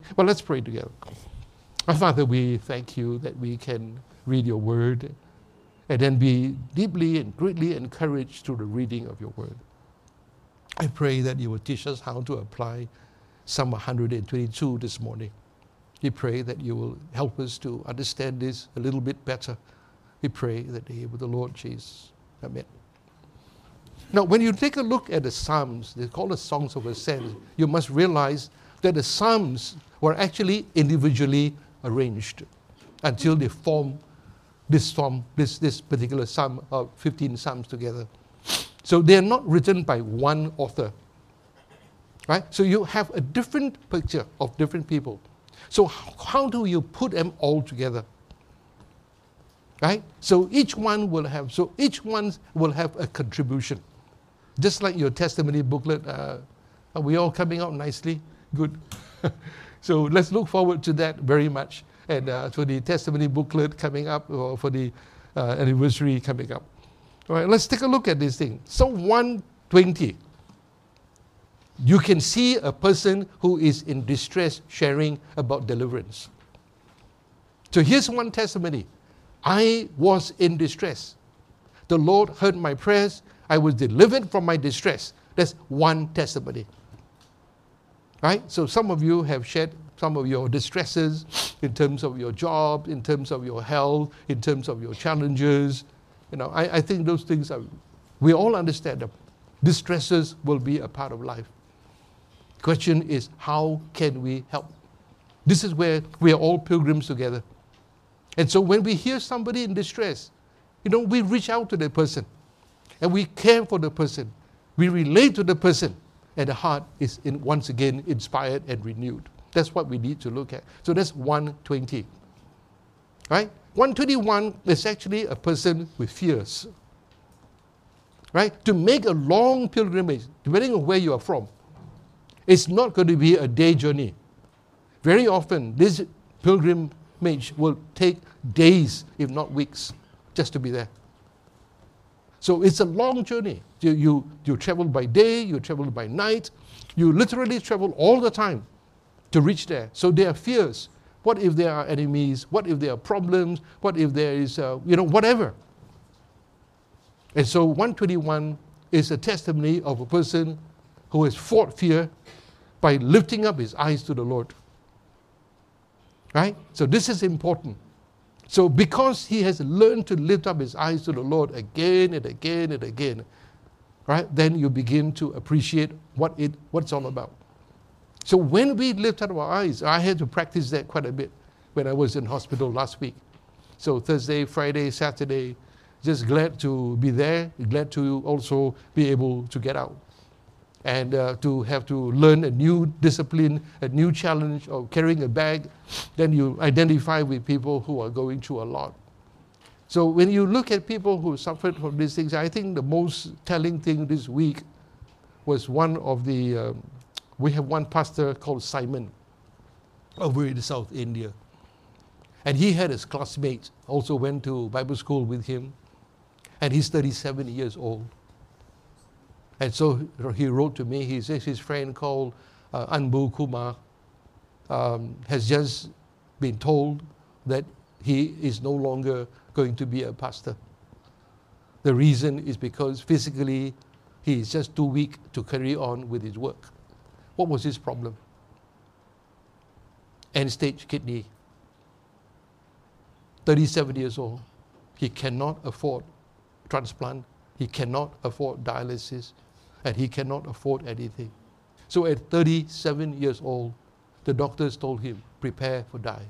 Well, let's pray together. Our Father, we thank you that we can read your word and then be deeply and greatly encouraged through the reading of your word. I pray that you will teach us how to apply Psalm 122 this morning. We pray that you will help us to understand this a little bit better. We pray that the name of the Lord Jesus. Amen. Now, when you take a look at the Psalms, they're called the Songs of Ascent, you must realize that the Psalms were actually individually arranged until they form this particular Psalm of 15 Psalms together. So they are not written by one author. Right? So you have a different picture of different people. So how do you put them all together? Right? So each one will have a contribution. Just like your testimony booklet. Are we all coming out nicely? Good. So let's look forward to that very much. And for the testimony booklet coming up, or for the anniversary coming up. All right, let's take a look at this thing. So 120. You can see a person who is in distress sharing about deliverance. So here's one testimony. I was in distress. The Lord heard my prayers. I was delivered from my distress. That's one testimony. Right? So some of you have shared some of your distresses in terms of your job, in terms of your health, in terms of your challenges. I think those things we all understand them. Distresses will be a part of life. Question is, how can we help? This is where we are all pilgrims together. And so when we hear somebody in distress, we reach out to the person and we care for the person. We relate to the person, and the heart is once again inspired and renewed. That's what we need to look at. So that's 120. Right? 121 is actually a person with fears. Right? To make a long pilgrimage, depending on where you are from, it's not going to be a day journey. Very often, this pilgrimage will take days, if not weeks, just to be there. So it's a long journey. You travel by day, you travel by night, you literally travel all the time to reach there. So there are fears. What if there are enemies? What if there are problems? What if there is, whatever? And so 121 is a testimony of a person who has fought fear by lifting up his eyes to the Lord. Right? So this is important. So because he has learned to lift up his eyes to the Lord again and again and again, right, then you begin to appreciate what it's all about. So when we lift up our eyes, I had to practice that quite a bit when I was in hospital last week. So Thursday, Friday, Saturday, just glad to be there, glad to also be able to get out. And to have to learn a new discipline, a new challenge of carrying a bag. Then you identify with people who are going through a lot. So when you look at people who suffered from these things, I think the most telling thing this week was one of the, we have one pastor called Simon over in South India. And he had his classmates, also went to Bible school with him. And he's 37 years old. And so he wrote to me, he says his friend called Anbu Kumar has just been told that he is no longer going to be a pastor. The reason is because physically he is just too weak to carry on with his work. What was his problem? End-stage kidney. 37 years old. He cannot afford transplant. He cannot afford dialysis. And he cannot afford anything. So at 37 years old, the doctors told him, prepare for die.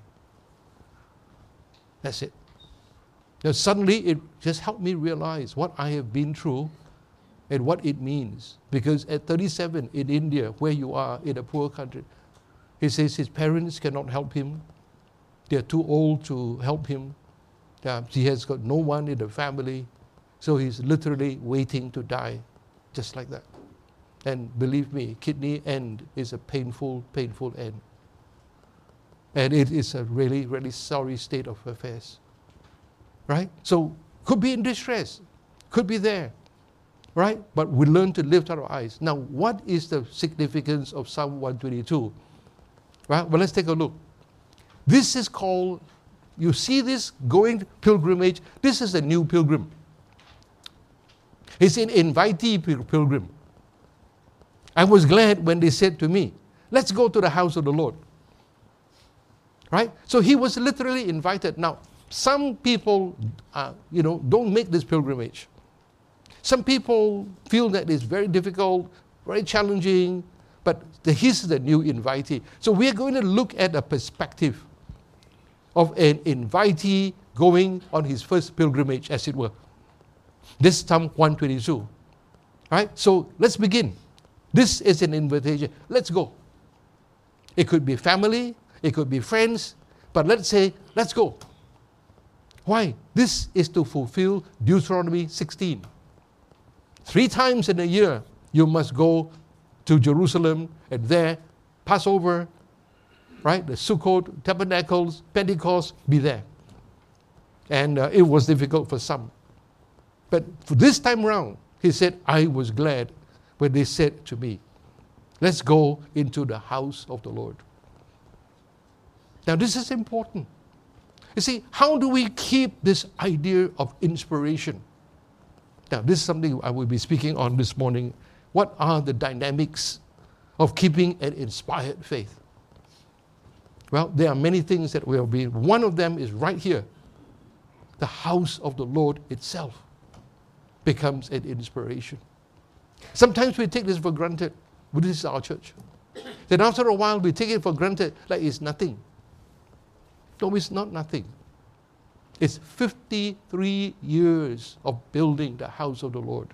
That's it. Now suddenly it just helped me realize what I have been through and what it means. Because at 37 in India, where you are in a poor country, he says his parents cannot help him. They're too old to help him. He has got no one in the family. So he's literally waiting to die. Just like that. And believe me, kidney end is a painful, painful end. And it is a really, really sorry state of affairs. Right? So, could be in distress. Could be there. Right? But we learn to lift our eyes. Now, what is the significance of Psalm 122? Right? Well, let's take a look. This is called, you see this going pilgrimage, this is a new pilgrim. He's an invitee pilgrim. I was glad when they said to me, let's go to the house of the Lord. Right? So he was literally invited. Now, some people, don't make this pilgrimage. Some people feel that it's very difficult, very challenging, but he's the new invitee. So we're going to look at a perspective of an invitee going on his first pilgrimage, as it were. This is Psalm 122. Right? So let's begin. This is an invitation. Let's go. It could be family, it could be friends, but let's say, let's go. Why? This is to fulfill Deuteronomy 16. 3 times in a year, you must go to Jerusalem, and there, Passover, right? The Sukkot, Tabernacles, Pentecost, be there. And it was difficult for some. But for this time round, he said, I was glad when they said to me, let's go into the house of the Lord. Now this is important. You see, how do we keep this idea of inspiration? Now this is something I will be speaking on this morning. What are the dynamics of keeping an inspired faith? Well, there are many things that will be. One of them is right here. The house of the Lord itself becomes an inspiration. Sometimes we take this for granted. But this is our church. Then after a while, we take it for granted like it's nothing. No, it's not nothing. It's 53 years of building the house of the Lord.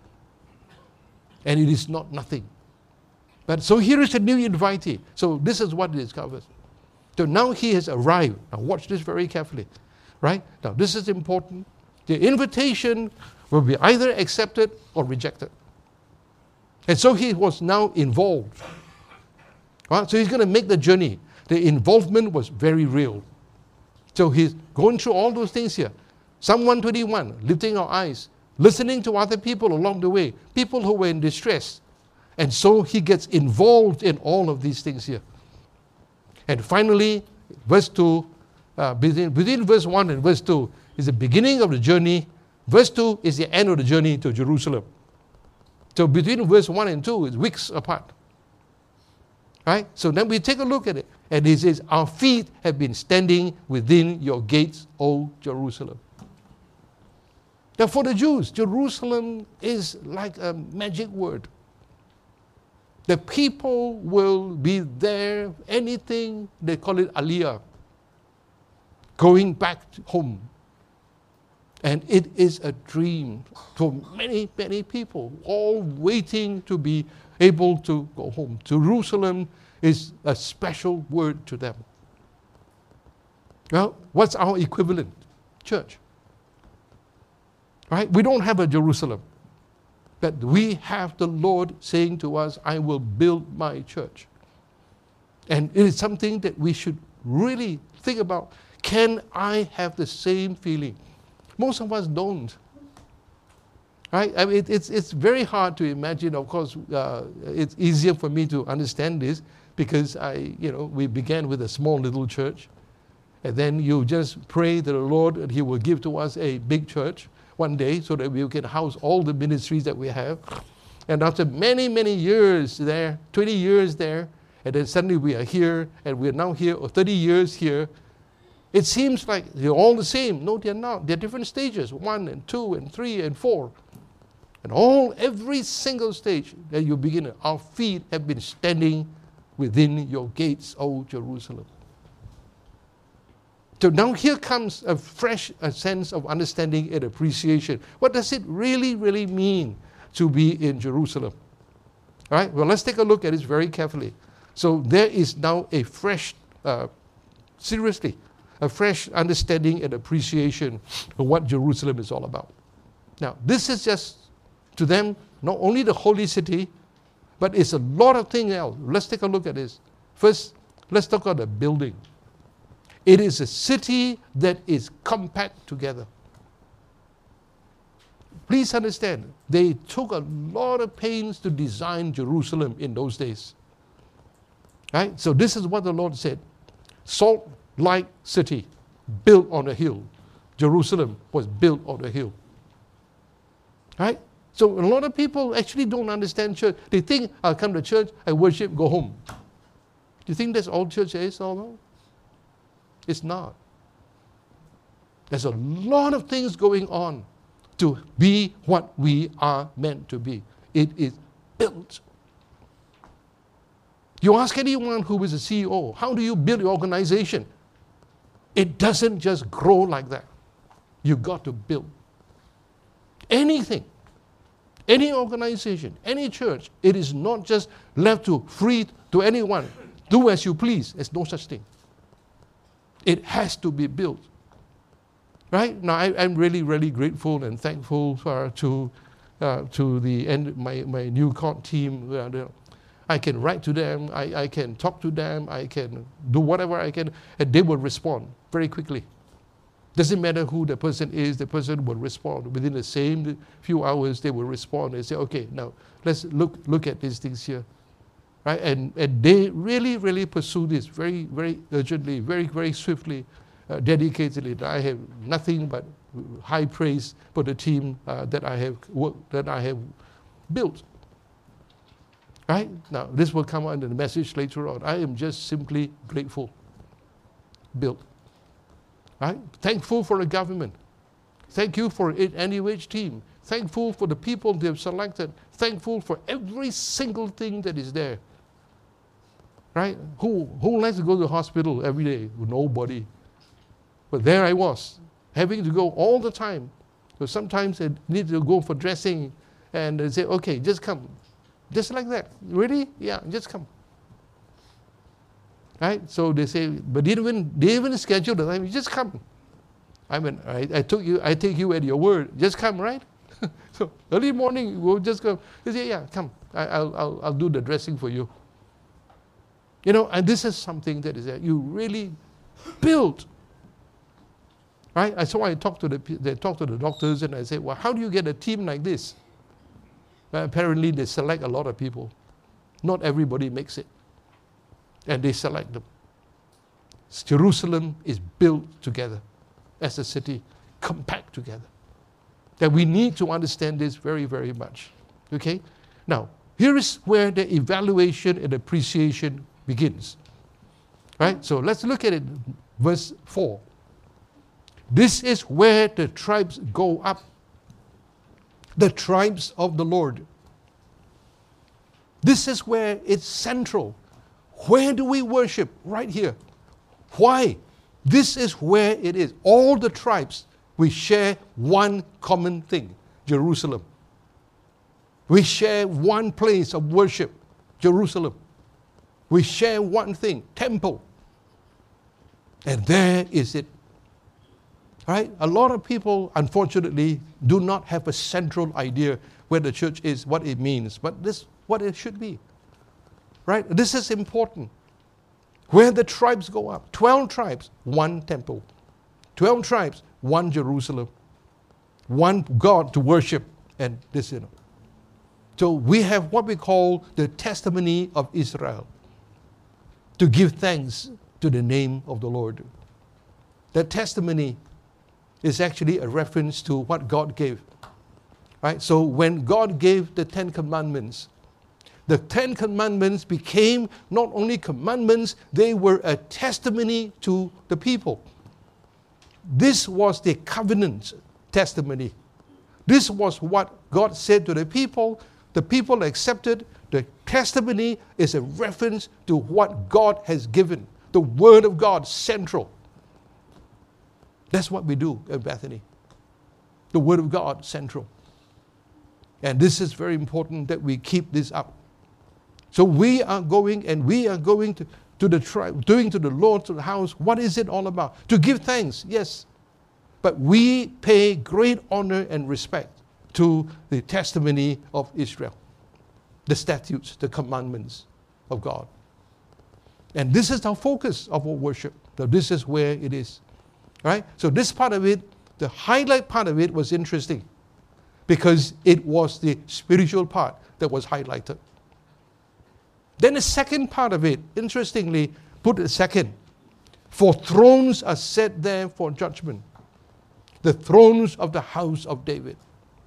And it is not nothing. But so here is a new invitee. So this is what it discovers. So now he has arrived. Now watch this very carefully. Right? Now this is important. The invitation will be either accepted or rejected. And so he was now involved. Right? So he's going to make the journey. The involvement was very real. So he's going through all those things here. Psalm 121, lifting our eyes, listening to other people along the way, people who were in distress. And so he gets involved in all of these things here. And finally, verse 2, between verse 1 and verse 2 is the beginning of the journey. Verse 2 is the end of the journey to Jerusalem. So between verse 1 and 2 is weeks apart. Right? So then we take a look at it. And he says, our feet have been standing within your gates, O Jerusalem. Now for the Jews, Jerusalem is like a magic word. The people will be there, anything, they call it Aliyah, going back home. And it is a dream for many, many people, all waiting to be able to go home. Jerusalem is a special word to them. Well, what's our equivalent? Church. Right? We don't have a Jerusalem. But we have the Lord saying to us, I will build my church. And it is something that we should really think about. Can I have the same feeling? Most of us don't. Right? I mean, it's very hard to imagine. Of course, it's easier for me to understand this because we began with a small little church. And then you just pray to the Lord and He will give to us a big church one day so that we can house all the ministries that we have. And after many, many years there, 20 years there, and then suddenly we are here, and we are now here, or 30 years here, it seems like they're all the same. No, they're not. They're different stages, 1 and 2 and 3 and 4. And every single stage that you begin, our feet have been standing within your gates, O Jerusalem. So now here comes a fresh sense of understanding and appreciation. What does it really, really mean to be in Jerusalem? All right, well, let's take a look at this very carefully. So there is now a fresh, a fresh understanding and appreciation of what Jerusalem is all about. Now, this is just, to them, not only the holy city, but it's a lot of things else. Let's take a look at this. First, let's talk about the building. It is a city that is compact together. Please understand, they took a lot of pains to design Jerusalem in those days. Right? So this is what the Lord said. Salt like city, built on a hill. Jerusalem was built on a hill. Right? So a lot of people actually don't understand church. They think, I'll come to church, I worship, go home. Do you think that's all church is all about? It's not. There's a lot of things going on to be what we are meant to be. It is built. You ask anyone who is a CEO, how do you build your organization? It doesn't just grow like that. You got to build. Anything, any organization, any church, it is not just left to free to anyone. Do as you please. There's no such thing. It has to be built. Right? Now, I'm really, really grateful and thankful to my new court team. I can write to them, I can talk to them, I can do whatever I can, and they will respond very quickly. Doesn't matter who the person is, the person will respond. Within the same few hours, they will respond and say, okay, now let's look at these things here. Right? And they really, really pursue this very, very urgently, very, very swiftly, dedicatedly. I have nothing but high praise for the team that I have built. Right? Now, this will come out in the message later on. I am just simply grateful. Built. Right? Thankful for the government. Thank you for the NUH team. Thankful for the people they have selected. Thankful for every single thing that is there. Right? Who likes to go to the hospital every day? Nobody. But there I was, having to go all the time. So sometimes I need to go for dressing, and they say, okay, just come. Just like that. Really? Yeah, just come. Right? So they say, but they even schedule the time. You just come. I mean, I take you at your word. Just come, right? So early morning, we'll just go. They say, yeah, come. I'll do the dressing for you. You know, and this is something that is that you really build. Right? So I talk to the doctors, and I say, well, how do you get a team like this? Apparently, they select a lot of people. Not everybody makes it. And they select them. Jerusalem is built together as a city, compact together. That we need to understand this very, very much. Okay? Now, here is where the evaluation and appreciation begins. Right? So let's look at it. Verse 4. This is where the tribes go up. The tribes of the Lord. This is where it's central. Where do we worship? Right here. Why? This is where it is. All the tribes, we share one common thing, Jerusalem. We share one place of worship, Jerusalem. We share one thing, temple. And there is it. Right? A lot of people, unfortunately, do not have a central idea where the church is, what it means, but this is what it should be. Right? This is important. Where the tribes go up. 12 tribes, one temple. 12 tribes, one Jerusalem. One God to worship, and this, you know. So we have what we call the testimony of Israel. To give thanks to the name of the Lord. That testimony is actually a reference to what God gave. Right? So when God gave the 10 Commandments, the 10 Commandments became not only commandments, they were a testimony to the people. This was the covenant testimony. This was what God said to the people. The people accepted. The testimony is a reference to what God has given. The Word of God, central. That's what we do at Bethany. The Word of God, central. And this is very important that we keep this up. So we are going to the tribe, doing to the Lord, to the house. What is it all about? To give thanks, yes. But we pay great honor and respect to the testimony of Israel. The statutes, the commandments of God. And this is our focus of our worship. So this is where it is. Right? So this part of it, the highlight part of it was interesting because it was the spiritual part that was highlighted. Then the second part of it, interestingly, put a second. For thrones are set there for judgment. The thrones of the house of David.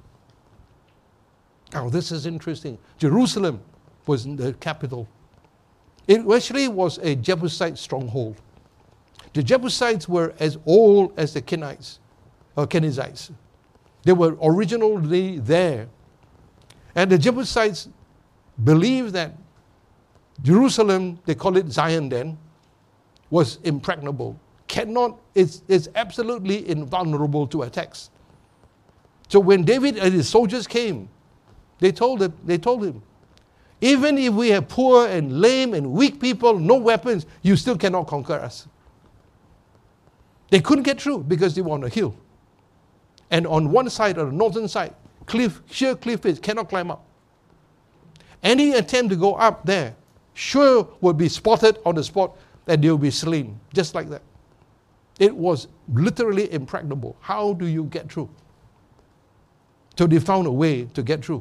Now this is interesting. Jerusalem was the capital. It actually was a Jebusite stronghold. The Jebusites were as old as the Kenites, or Kenizzites. They were originally there. And the Jebusites believed that Jerusalem, they call it Zion then, was impregnable. It's absolutely invulnerable to attacks. So when David and his soldiers came, they told him, even if we have poor and lame and weak people, no weapons, you still cannot conquer us. They couldn't get through because they were on a hill. And on one side, on the northern side, sheer cliff face, cannot climb up. Any attempt to go up there, sure would be spotted on the spot and they'll be slain, just like that. It was literally impregnable. How do you get through? So they found a way to get through.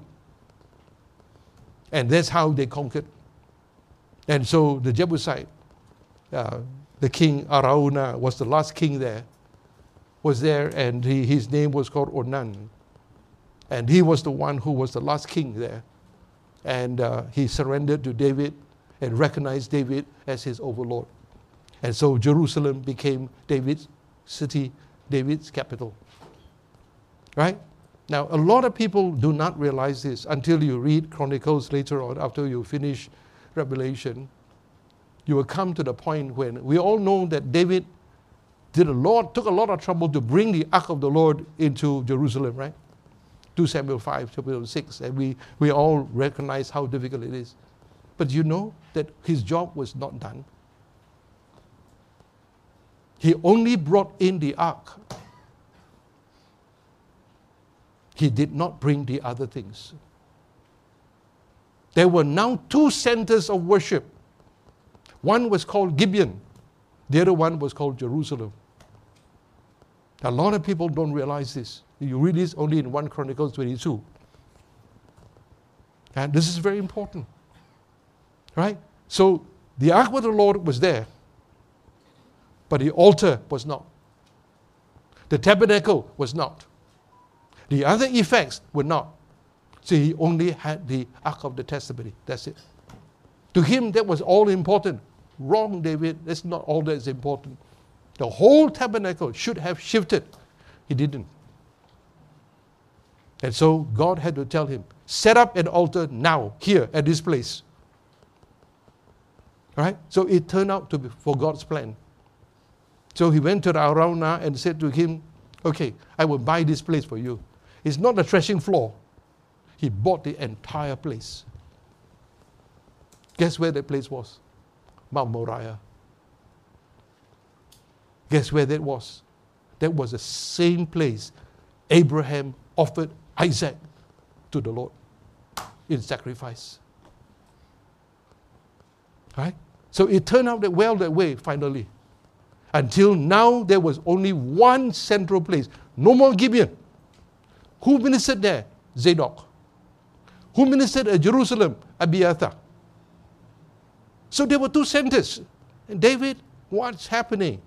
And that's how they conquered. And so the Jebusite, the king Araunah was the last king there, was there, and his name was called Ornan. And he was the one who was the last king there. And he surrendered to David and recognized David as his overlord. And so Jerusalem became David's city, David's capital. Right? Now, a lot of people do not realize this until you read Chronicles later on, after you finish Revelation. You will come to the point when we all know that David took a lot of trouble to bring the Ark of the Lord into Jerusalem, right? 2 Samuel 5, chapter 6, and we all recognize how difficult it is. But you know that his job was not done. He only brought in the Ark. He did not bring the other things. There were now two centers of worship. One was called Gibeon. The other one was called Jerusalem. A lot of people don't realize this. You read this only in 1 Chronicles 22. And this is very important. Right? So the Ark of the Lord was there. But the altar was not. The tabernacle was not. The other effects were not. So he only had the Ark of the Testimony. That's it. To him, that was all important. Wrong, David. That's not all that is important. The whole tabernacle should have shifted. He didn't. And so God had to tell him, set up an altar now, here, at this place. All right? So it turned out to be for God's plan. So he went to the Araunah and said to him, okay, I will buy this place for you. It's not a threshing floor. He bought the entire place. Guess where that place was? Mount Moriah. Guess where that was? That was the same place Abraham offered Isaac to the Lord in sacrifice. Right? So it turned out that way finally. Until now, there was only one central place. No more Gibeon. Who ministered there? Zadok. Who ministered at Jerusalem? Abiathar. So there were two centers. And David, what's happening?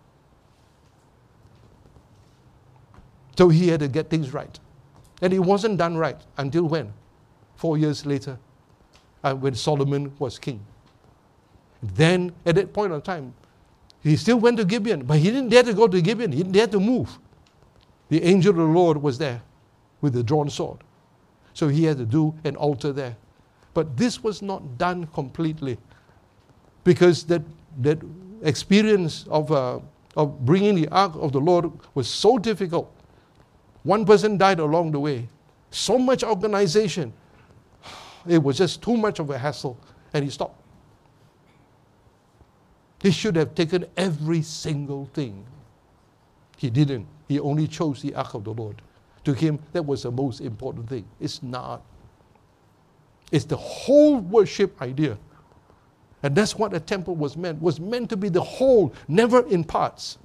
So he had to get things right. And it wasn't done right until when? 4 years later, when Solomon was king. Then, at that point of time, he still went to Gibeon, but he didn't dare to go to Gibeon. He didn't dare to move. The angel of the Lord was there with the drawn sword. So he had to do an altar there. But this was not done completely because that experience of bringing the ark of the Lord was so difficult. One person died along the way. So much organization. It was just too much of a hassle, and he stopped. He should have taken every single thing. He didn't. He only chose the Ark of the Lord. To him, that was the most important thing. It's not. It's the whole worship idea. And that's what a temple was meant to be the whole, never in parts.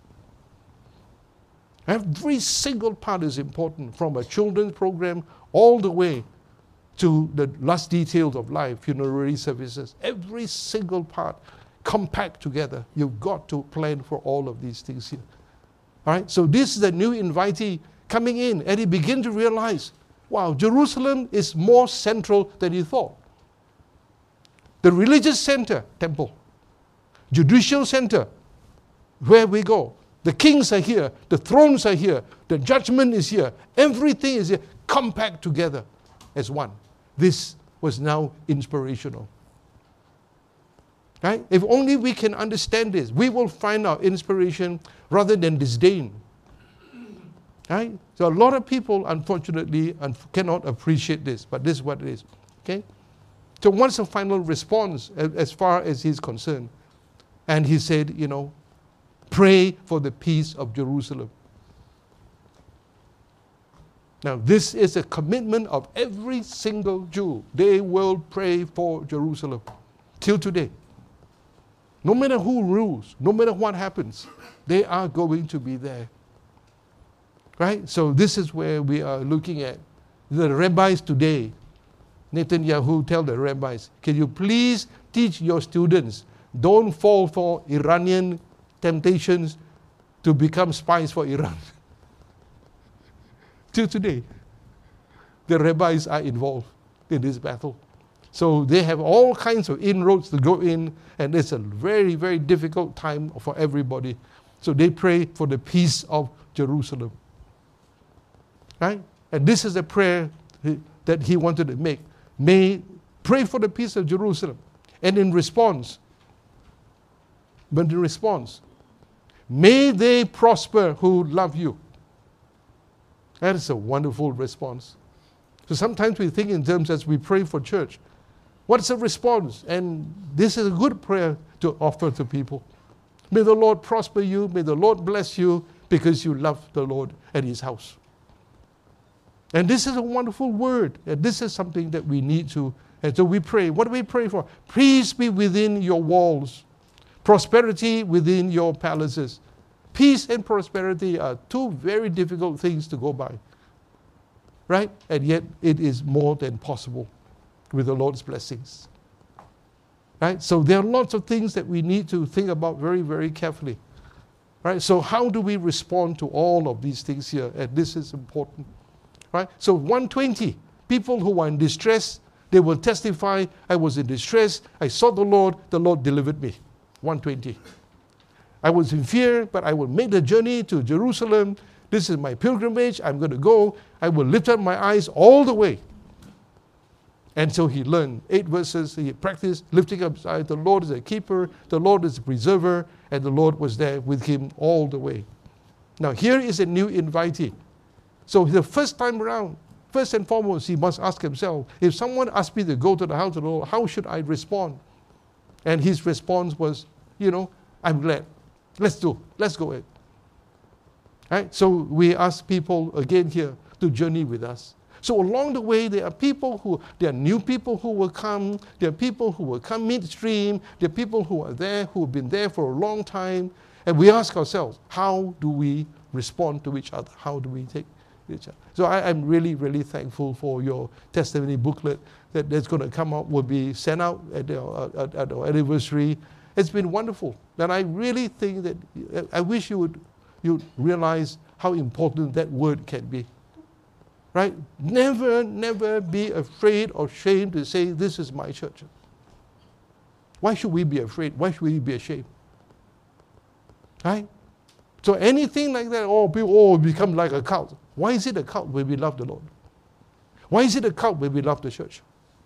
Every single part is important, from a children's program all the way to the last details of life, funerary services, every single part compact together. You've got to plan for all of these things here. All right, so this is the new invitee coming in, and he begins to realize, wow, Jerusalem is more central than he thought. The religious center, temple. Judicial center, where we go. The kings are here, the thrones are here, the judgment is here, everything is here, compact together as one. This was now inspirational. Right? If only we can understand this, we will find our inspiration rather than disdain. Right? So a lot of people, unfortunately, cannot appreciate this, but this is what it is. Okay? So what's the final response as far as he's concerned? And he said, pray for the peace of Jerusalem. Now, this is a commitment of every single Jew. They will pray for Jerusalem till today. No matter who rules, no matter what happens, they are going to be there. Right? So this is where we are looking at the rabbis today. Netanyahu tell the rabbis, can you please teach your students, don't fall for Iranian temptations to become spies for Iran. Till today, the rabbis are involved in this battle. So they have all kinds of inroads to go in, and it's a very, very difficult time for everybody. So they pray for the peace of Jerusalem. Right? And this is a prayer that he wanted to make. May pray for the peace of Jerusalem. And in response, may they prosper who love you. That is a wonderful response. So sometimes we think in terms as we pray for church. What's the response? And this is a good prayer to offer to people. May the Lord prosper you. May the Lord bless you because you love the Lord and His house. And this is a wonderful word. And this is something that we need to. And so we pray. What do we pray for? Peace be within your walls. Prosperity within your palaces. Peace and prosperity are two very difficult things to go by. Right? And yet it is more than possible with the Lord's blessings. Right? So there are lots of things that we need to think about very, very carefully. Right? So how do we respond to all of these things here? And this is important. Right? So 120, people who are in distress, they will testify, I was in distress, I sought the Lord delivered me. 120. I was in fear, but I will make the journey to Jerusalem. This is my pilgrimage, I'm going to go. I will lift up my eyes all the way. And so he learned 8 verses, he practiced lifting up his eyes. The Lord is a keeper, the Lord is a preserver, and the Lord was there with him all the way. Now here is a new invitee. So the first time around, first and foremost, he must ask himself, if someone asked me to go to the house of the Lord, how should I respond? And his response was, I'm glad. Let's go ahead. Right? So we ask people again here to journey with us. So along the way, there are new people who will come, there are people who will come midstream, there are people who are there, who have been there for a long time, and we ask ourselves, how do we respond to each other? How do we take each other? So I'm really, really thankful for your testimony booklet that's going to come out, will be sent out at our anniversary. It's been wonderful. And I really think that, I wish you'd realize how important that word can be. Right? Never, never be afraid or ashamed to say, this is my church. Why should we be afraid? Why should we be ashamed? Right? So anything like that, people become like a cult. Why is it a cult when we love the Lord? Why is it a cult when we love the church?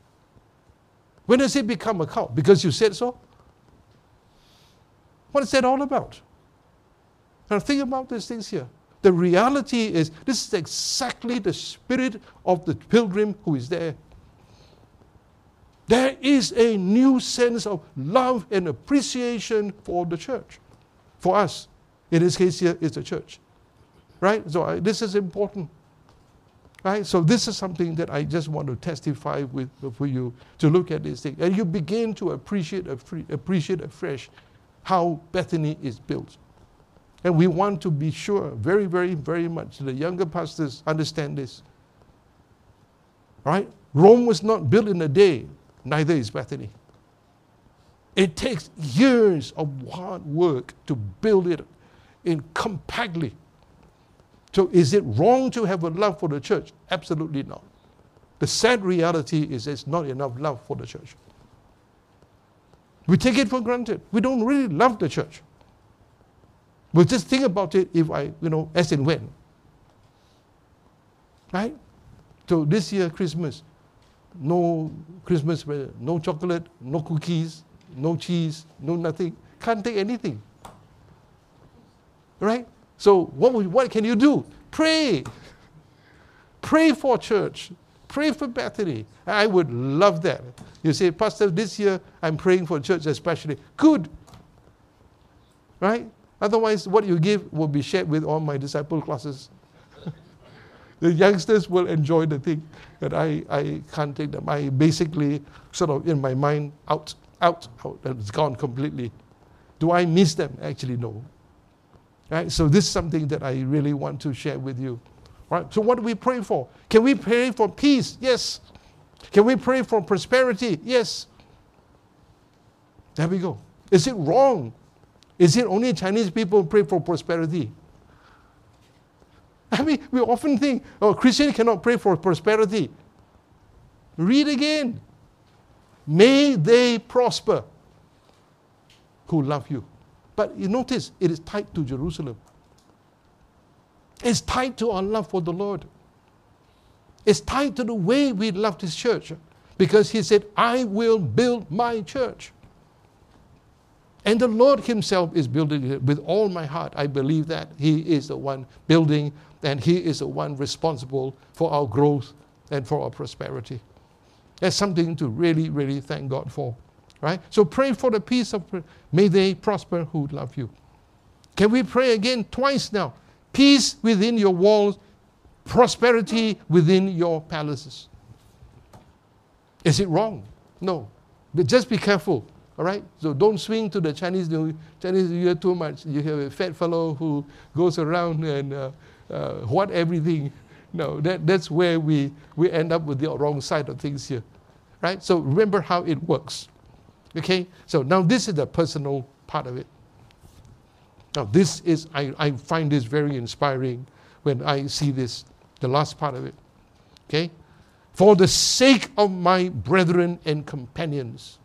When does it become a cult? Because you said so? What is that all about? Now think about these things here. The reality is, this is exactly the spirit of the pilgrim who is there. There is a new sense of love and appreciation for the church. For us. In this case here, it's the church. Right? So this is important. Right? So this is something that I just want to testify for you to look at this thing. And you begin to appreciate afresh how Bethany is built. And we want to be sure, very, very, very much, the younger pastors understand this. Right? Rome was not built in a day, neither is Bethany. It takes years of hard work to build it in compactly. So is it wrong to have a love for the church? Absolutely not. The sad reality is there's not enough love for the church. We take it for granted. We don't really love the church. We'll just think about it if as and when. Right? So this year, Christmas, no Christmas, no chocolate, no cookies, no cheese, no nothing. Can't take anything. Right? So what can you do? Pray. Pray for church. Pray for Bethany. I would love that. You say, Pastor, this year I'm praying for church especially. Good. Right? Otherwise, what you give will be shared with all my disciple classes. The youngsters will enjoy the thing, but I can't take them. I basically sort of in my mind out. It's gone completely. Do I miss them? Actually, no. Right? So this is something that I really want to share with you. Right? So what do we pray for? Can we pray for peace? Yes. Can we pray for prosperity? Yes. There we go. Is it wrong? Is it only Chinese people pray for prosperity? I mean, we often think, Christians cannot pray for prosperity. Read again. May they prosper who love you. But you notice, it is tied to Jerusalem. It's tied to our love for the Lord. It's tied to the way we love His church. Because He said, I will build my church. And the Lord Himself is building it with all my heart. I believe that He is the one building, and He is the one responsible for our growth and for our prosperity. That's something to really, really thank God for. Right? So pray for the peace of, may they prosper who love you. Can we pray again twice now? Peace within your walls, prosperity within your palaces. Is it wrong? No. But just be careful. All right? So don't swing to the Chinese New Year too much. You have a fat fellow who goes around and what everything. No, that's where we end up with the wrong side of things here. Right? So remember how it works. Okay? So now this is the personal part of it. Now this is, I find this very inspiring when I see this, the last part of it. Okay? For the sake of my brethren and companions.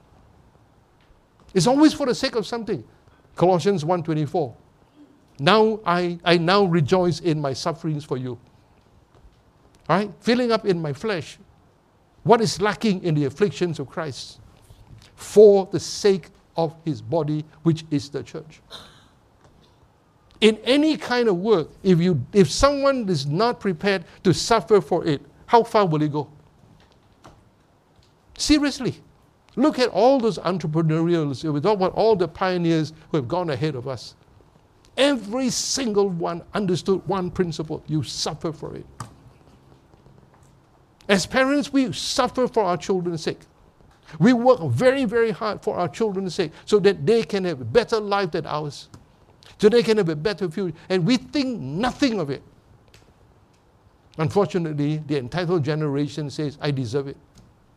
It's always for the sake of something. Colossians 1:24. Now I now rejoice in my sufferings for you. All right? Filling up in my flesh what is lacking in the afflictions of Christ for the sake of His body, which is the church. In any kind of work, if someone is not prepared to suffer for it, how far will it go? Seriously. Look at all those entrepreneurials. We talk about all the pioneers who have gone ahead of us. Every single one understood one principle. You suffer for it. As parents, we suffer for our children's sake. We work very, very hard for our children's sake so that they can have a better life than ours. So they can have a better future. And we think nothing of it. Unfortunately, the entitled generation says, I deserve it.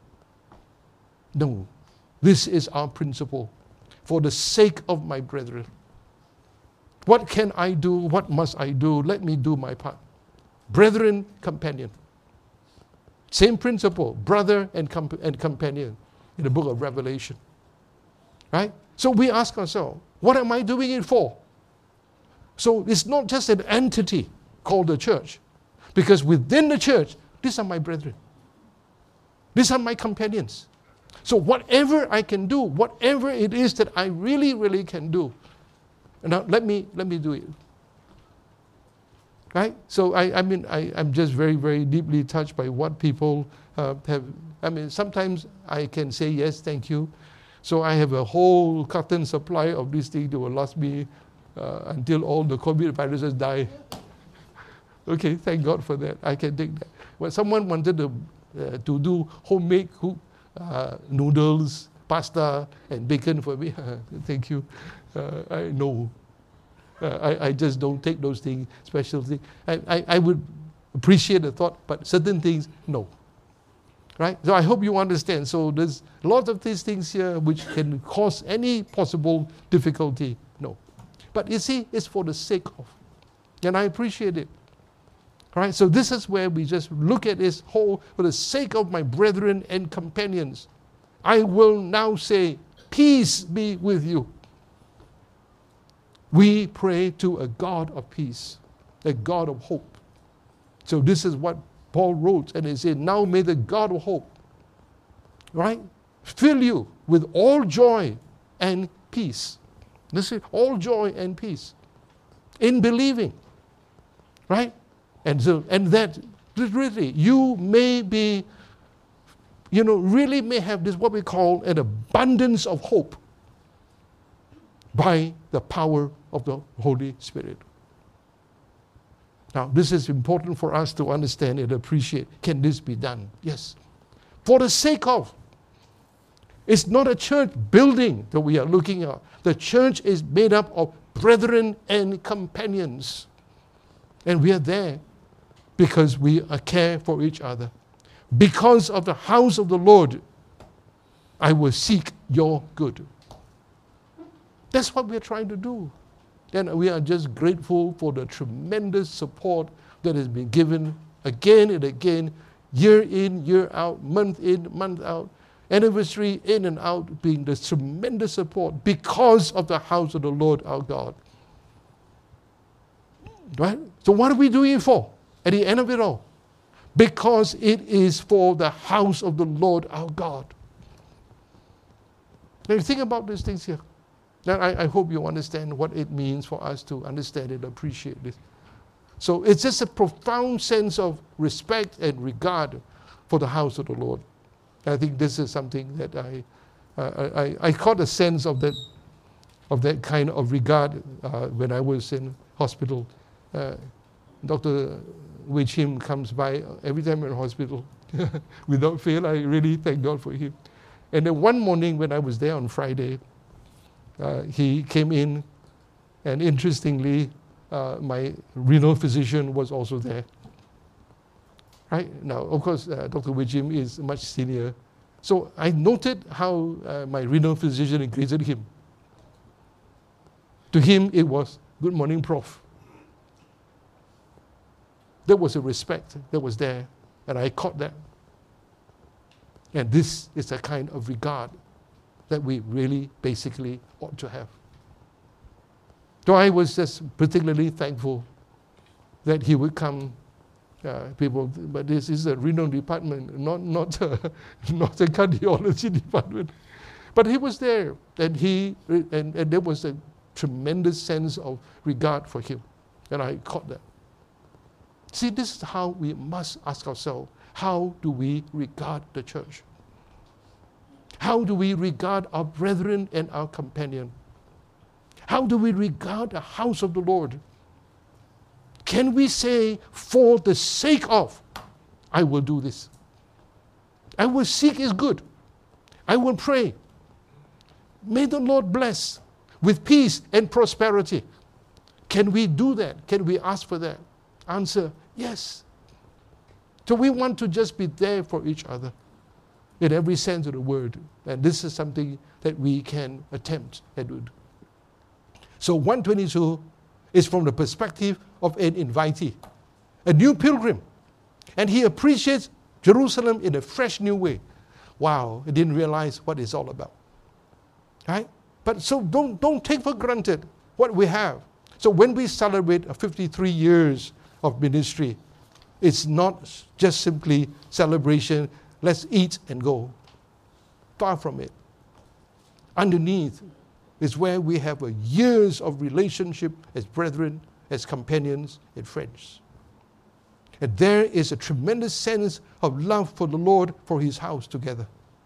No. This is our principle. For the sake of my brethren. What can I do? What must I do? Let me do my part. Brethren, companion. Same principle. Brother and companion in the book of Revelation. Right? So we ask ourselves, what am I doing it for? So it's not just an entity called the church. Because within the church, these are my brethren. These are my companions. So whatever I can do, whatever it is that I really, really can do, now let me do it. Right? So I'm just very, very deeply touched by what people have. Sometimes I can say yes, thank you. So I have a whole carton supply of this thing that will last me until all the COVID viruses die. Okay, thank God for that. I can take that. When someone wanted to do homemade noodles, pasta, and bacon for me, thank you. I know. I just don't take those things, special things. I would appreciate the thought, but certain things, no. Right? So I hope you understand. So there's a lot of these things here which can cause any possible difficulty. No. But you see, it's for the sake of. And I appreciate it. Right? So this is where we just look at this whole, for the sake of my brethren and companions, I will now say, peace be with you. We pray to a God of peace, a God of hope. So this is what Paul wrote, and he said, now may the God of hope, right, fill you with all joy and peace. Listen, all joy and peace in believing, right? And that really you may be, really may have this what we call an abundance of hope by the power of the Holy Spirit. Now, this is important for us to understand and appreciate. Can this be done? Yes. For the sake of. It's not a church building that we are looking at. The church is made up of brethren and companions. And we are there because we care for each other. Because of the house of the Lord, I will seek your good. That's what we're trying to do. And we are just grateful for the tremendous support that has been given again and again, year in, year out, month in, month out, anniversary in and out, being the tremendous support because of the house of the Lord our God. Right? So what are we doing it for at the end of it all? Because it is for the house of the Lord our God. Now you think about these things here. Now I hope you understand what it means for us to understand and appreciate this. So it's just a profound sense of respect and regard for the house of the Lord. I think this is something that I caught a sense of that kind of regard when I was in hospital. Dr. Wei Chim comes by every time in hospital. Without fail, I really thank God for him. And then one morning when I was there on Friday, he came in, and interestingly, my renal physician was also there. Right? Now, of course, Dr. Wei Chim is much senior. So I noted how my renal physician greeted him. To him, it was, "Good morning, Prof." There was a respect that was there, and I caught that. And this is a kind of regard that we really basically ought to have. So I was just particularly thankful that he would come. But this is a renal department, not a cardiology department. But he was there, and there was a tremendous sense of regard for him, and I caught that. See, this is how we must ask ourselves, how do we regard the church? How do we regard our brethren and our companion? How do we regard the house of the Lord? Can we say, for the sake of, I will do this. I will seek his good. I will pray. May the Lord bless with peace and prosperity. Can we do that? Can we ask for that? Answer, yes. So we want to just be there for each other in every sense of the word. And this is something that we can attempt and do. So 122 is from the perspective of an invitee, a new pilgrim. And he appreciates Jerusalem in a fresh new way. Wow, he didn't realize what it's all about. Right? But so don't take for granted what we have. So when we celebrate 53 years of ministry, it's not just simply celebration, let's eat and go. Far from it. Underneath is where we have years of relationship as brethren, as companions, and friends. And there is a tremendous sense of love for the Lord, for his house together.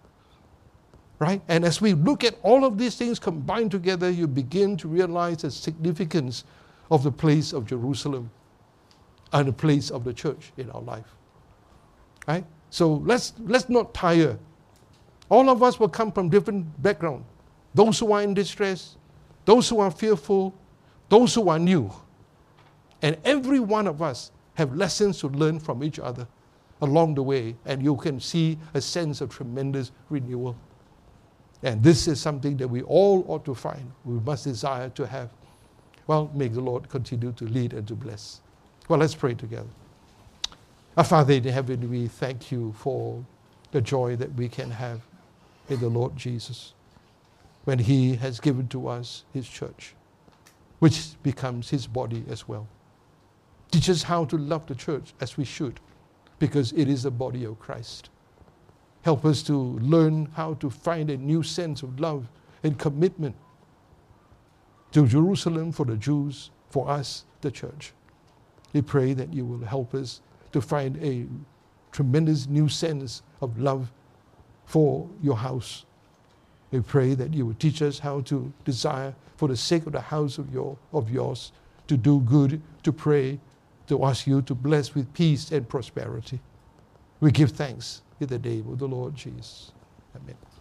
Right? And as we look at all of these things combined together, you begin to realize the significance of the place of Jerusalem and the place of the church in our life. Right? So let's not tire. All of us will come from different backgrounds. Those who are in distress, those who are fearful, those who are new. And every one of us have lessons to learn from each other. along the way, and you can see a sense of tremendous renewal. And this is something that we all ought to find. We must desire to have. Well, may the Lord continue to lead and to bless. Well, let's pray together. Our Father in heaven, we thank you for the joy that we can have in the Lord Jesus when he has given to us his church, which becomes his body as well. Teach us how to love the church as we should, because it is the body of Christ. Help us to learn how to find a new sense of love and commitment to Jerusalem for the Jews, for us, the church. We pray that you will help us to find a tremendous new sense of love for your house. We pray that you will teach us how to desire, for the sake of the house of yours, to do good, to pray, to ask you to bless with peace and prosperity. We give thanks in the name of the Lord Jesus. Amen.